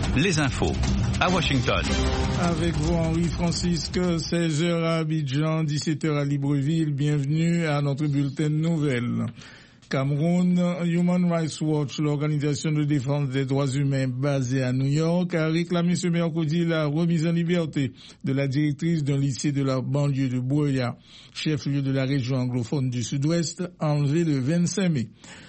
les infos à Washington. Avec vous, Henri Francisque, 16h à Abidjan, 17h à Libreville. Bienvenue à notre bulletin de nouvelles. Cameroun, Human Rights Watch, l'organisation de défense des droits humains basée à New York, a réclamé ce mercredi la remise en liberté de la directrice d'un lycée de la banlieue de Buea, chef-lieu de la région anglophone du Sud-Ouest, enlevée le 25 mai.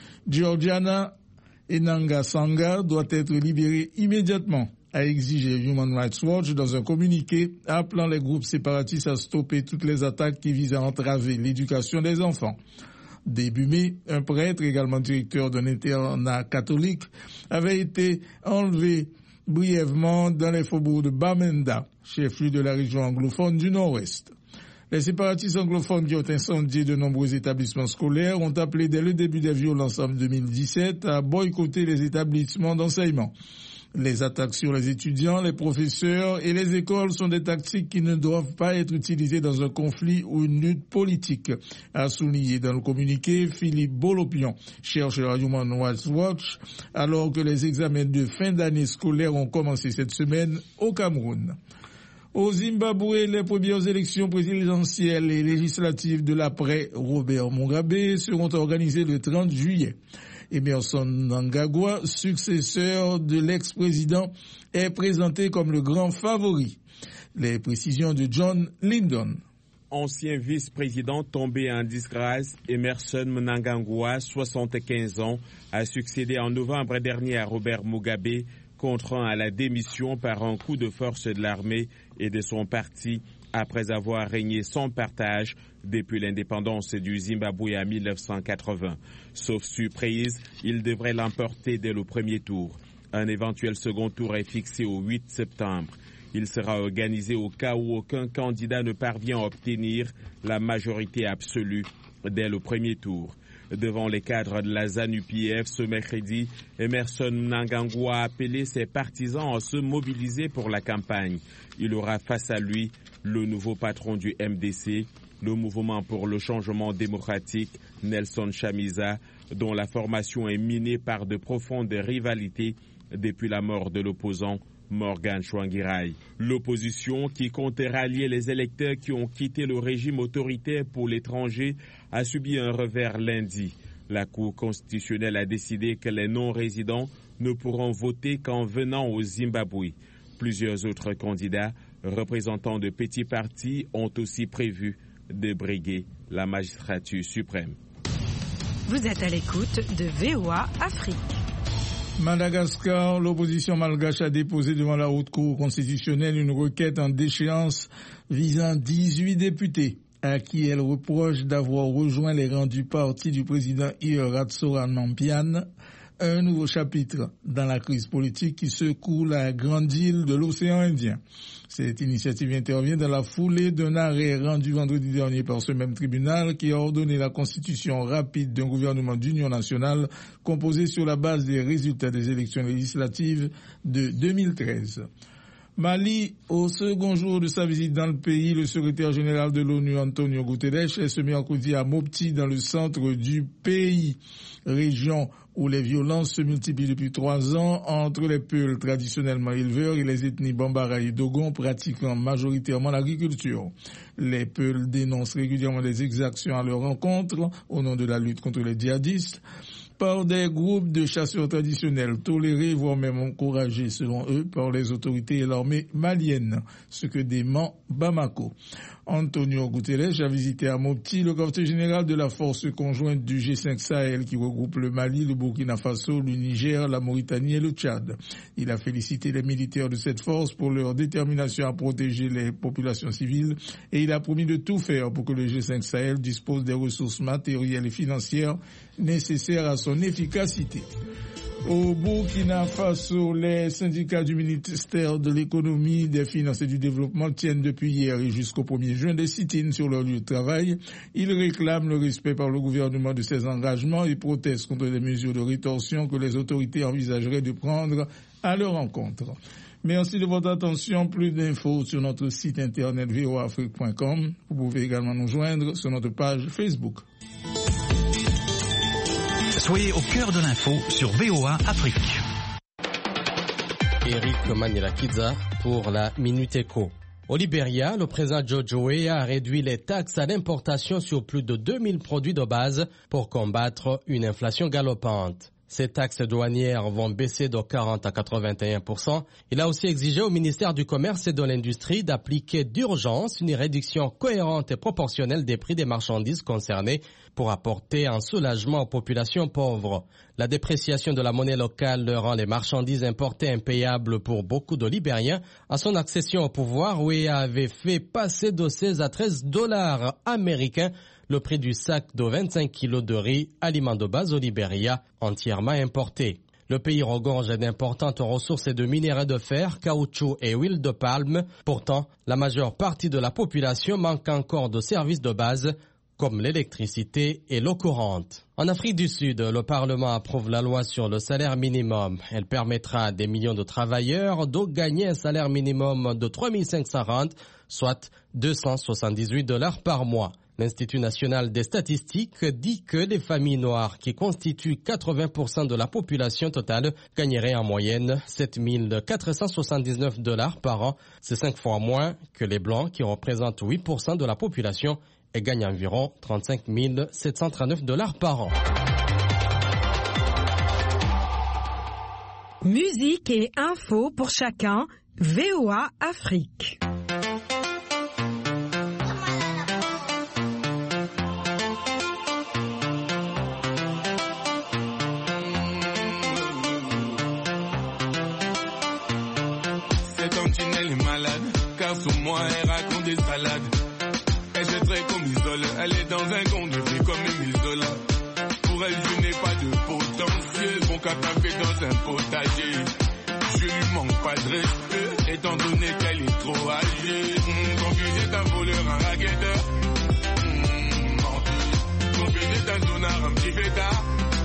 Georgiana Enanga Sanga doit être libérée immédiatement, a exigé Human Rights Watch dans un communiqué appelant les groupes séparatistes à stopper toutes les attaques qui visent à entraver l'éducation des enfants. Début mai, un prêtre, également directeur d'un internat catholique, avait été enlevé brièvement dans les faubourgs de Bamenda, chef-lieu de la région anglophone du Nord-Ouest. Les séparatistes anglophones qui ont incendié de nombreux établissements scolaires ont appelé dès le début des violences en 2017 à boycotter les établissements d'enseignement. Les attaques sur les étudiants, les professeurs et les écoles sont des tactiques qui ne doivent pas être utilisées dans un conflit ou une lutte politique, a souligné dans le communiqué Philippe Bolopion, chercheur à Human Rights Watch, alors que les examens de fin d'année scolaire ont commencé cette semaine au Cameroun. Au Zimbabwe, les premières élections présidentielles et législatives de l'après Robert Mugabe seront organisées le 30 juillet. Emerson Mnangagwa, successeur de l'ex-président, est présenté comme le grand favori. Les précisions de John Lyndon. Ancien vice-président tombé en disgrâce, Emerson Mnangagwa, 75 ans, a succédé en novembre dernier à Robert Mugabe, contraint à la démission par un coup de force de l'armée et de son parti après avoir régné sans partage depuis l'indépendance du Zimbabwe en 1980. Sauf surprise, il devrait l'emporter dès le premier tour. Un éventuel second tour est fixé au 8 septembre. Il sera organisé au cas où aucun candidat ne parvient à obtenir la majorité absolue dès le premier tour. Devant les cadres de la ZANU-PF ce mercredi, Emerson Mnangagwa a appelé ses partisans à se mobiliser pour la campagne. Il aura face à lui le nouveau patron du MDC, le mouvement pour le changement démocratique, Nelson Chamisa, dont la formation est minée par de profondes rivalités depuis la mort de l'opposant Morgan Tsvangirai. L'opposition, qui comptait rallier les électeurs qui ont quitté le régime autoritaire pour l'étranger, a subi un revers lundi. La Cour constitutionnelle a décidé que les non-résidents ne pourront voter qu'en venant au Zimbabwe. Plusieurs autres candidats, représentants de petits partis, ont aussi prévu de briguer la magistrature suprême. Vous êtes à l'écoute de VOA Afrique. Madagascar, l'opposition malgache a déposé devant la Haute Cour constitutionnelle une requête en déchéance visant 18 députés à qui elle reproche d'avoir rejoint les rangs du parti du président Ratsoranampian, un nouveau chapitre dans la crise politique qui secoue la grande île de l'océan Indien. Cette initiative intervient dans la foulée d'un arrêt rendu vendredi dernier par ce même tribunal qui a ordonné la constitution rapide d'un gouvernement d'union nationale composé sur la base des résultats des élections législatives de 2013. Mali, au second jour de sa visite dans le pays, le secrétaire général de l'ONU, Antonio Guterres, est ce mercredi à Mopti, dans le centre du pays, région où les violences se multiplient depuis 3 ans entre les Peuls traditionnellement éleveurs et les ethnies Bambara et Dogon pratiquant majoritairement l'agriculture. Les Peuls dénoncent régulièrement des exactions à leur encontre au nom de la lutte contre les djihadistes par des groupes de chasseurs traditionnels tolérés, voire même encouragés, selon eux, par les autorités et l'armée malienne, ce que dément Bamako. Antonio Guterres a visité à Mopti le quartier général de la force conjointe du G5 Sahel qui regroupe le Mali, le Burkina Faso, le Niger, la Mauritanie et le Tchad. Il a félicité les militaires de cette force pour leur détermination à protéger les populations civiles et il a promis de tout faire pour que le G5 Sahel dispose des ressources matérielles et financières nécessaires à son efficacité. Au Burkina Faso, les syndicats du ministère de l'économie, des finances et du développement tiennent depuis hier et jusqu'au 1er juin des sit-ins sur leur lieu de travail. Ils réclament le respect par le gouvernement de ses engagements et protestent contre les mesures de rétorsion que les autorités envisageraient de prendre à leur encontre. Merci de votre attention. Plus d'infos sur notre site internet voafrique.com. Vous pouvez également nous joindre sur notre page Facebook. Soyez au cœur de l'info sur VOA Afrique. Eric Manirakiza pour la Minute Éco. Au Libéria, le président George Weah a réduit les taxes à l'importation sur plus de 2000 produits de base pour combattre une inflation galopante. Ces taxes douanières vont baisser de 40 à 81%. Il a aussi exigé au ministère du Commerce et de l'Industrie d'appliquer d'urgence une réduction cohérente et proportionnelle des prix des marchandises concernées pour apporter un soulagement aux populations pauvres. La dépréciation de la monnaie locale rend les marchandises importées impayables pour beaucoup de Libériens. À son accession au pouvoir, Weah avait fait passer de 16 à 13 $ américains le prix du sac de 25 kilos de riz, aliment de base au Libéria, entièrement importé. Le pays regorge d'importantes ressources et de minerais de fer, caoutchouc et huile de palme. Pourtant, la majeure partie de la population manque encore de services de base, comme l'électricité et l'eau courante. En Afrique du Sud, le Parlement approuve la loi sur le salaire minimum. Elle permettra à des millions de travailleurs de gagner un salaire minimum de 3 500 rand, soit 278 $ par mois. L'Institut national des statistiques dit que les familles noires, qui constituent 80% de la population totale, gagneraient en moyenne 7 479 $ par an. C'est 5 fois moins que les blancs, qui représentent 8% de la population et gagnent environ 35 739 $ par an. Musique et infos pour chacun, VOA Afrique. Sur moi, elle raconte des salades. Elle jetterait comme isole. Elle est dans un compte de vie comme $1000. Pour elle, je n'ai pas de potentiel. Mon café dans un potager. Je lui manque pas de respect, étant donné qu'elle est trop âgée. Ton fils est un voleur, un raguetteur. Ton fils est un zonard, un petit fêtard.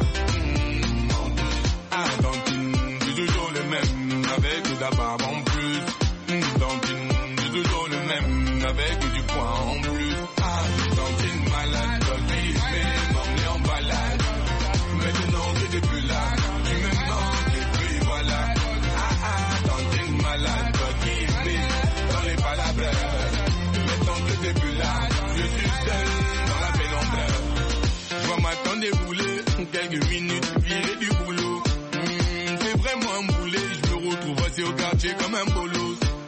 Ah, Dantine, c'est toujours le même, avec de la barbe en plus. Dantine, toujours le même, avec du poing en plus. Ah, Dantine malade, Dantine, mais m'emmener en balade. Maintenant que t'es plus là, tu me manques et puis voilà. Ah, Dantine malade, Dantine, mais dans les palabres. Maintenant que t'es plus là, je suis seul dans la pénombre. Je vois ma tante débouler, quelques minutes, virer du boulot. C'est vraiment un boulet, je me retrouve assis au quartier comme un bolos.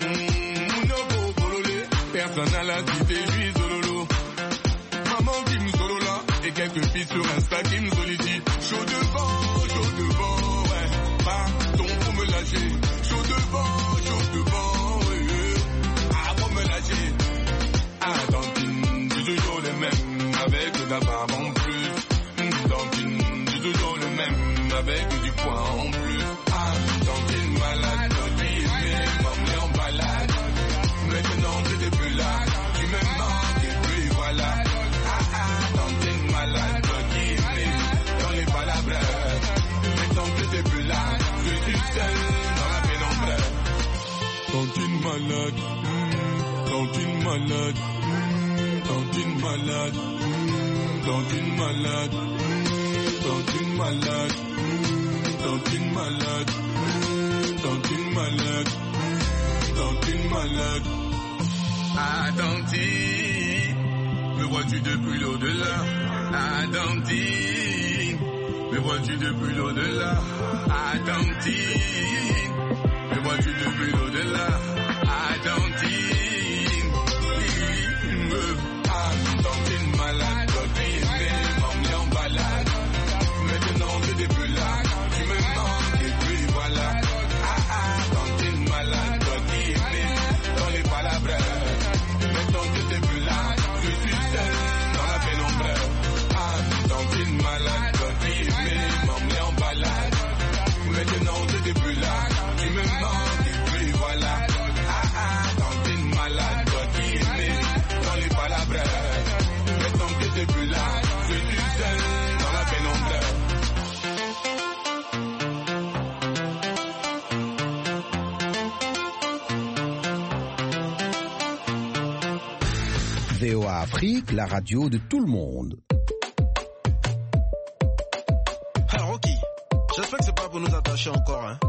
Personne à la cité, je suis sololo. Maman qui me solo là, et quelques filles sur Insta qui me sollicitent. Chaud devant, ouais. Pardon pour me lâcher. Chaud devant, ouais. Ah, pour me lâcher. Ah, Dantine, c'est toujours le même, avec de la barbe en plus. Dantine, c'est toujours le même, avec du poing en plus. Ah, Dantine malade, Dantine, mais m'emmener en balade. Maintenant que t'es plus là, tu me manques et puis voilà. Ah, Dantine malade, toi qui es dans les palabres. Maintenant que t'es plus là, je suis seul dans la pénombre. Dantine malade, Dantine malade, Dantine malade, Dantine malade, Dantine malade, Dantine malade, Dantine malade, Dantine malade. Ah, Dantine, me vois-tu depuis l'au-delà? Ah, Dantine, me vois-tu depuis l'au-delà? Ah, Dantine, me vois-tu depuis l'au-delà? Ah, Dantine, ah, Dantine malade, Dantine, m'emmener en balade. Maintenant que t'es plus là, tu me manques et puis voilà. Ah, Dantine malade, Dantine, dans les palabres. Maintenant que t'es plus là, je suis seul dans la pénombre. Ah, Dantine malade, Dantine, m'emmener en balade. Maintenant que t'es plus là, tu me manques et puis voilà. Ah, Dantine malade, Dantine, dans les palabres. Maintenant que t'es plus là, je suis seul dans la pénombre. VOA Afrique, la radio de tout le monde. Alors, Rocky, j'espère que c'est pas pour nous attacher encore, hein.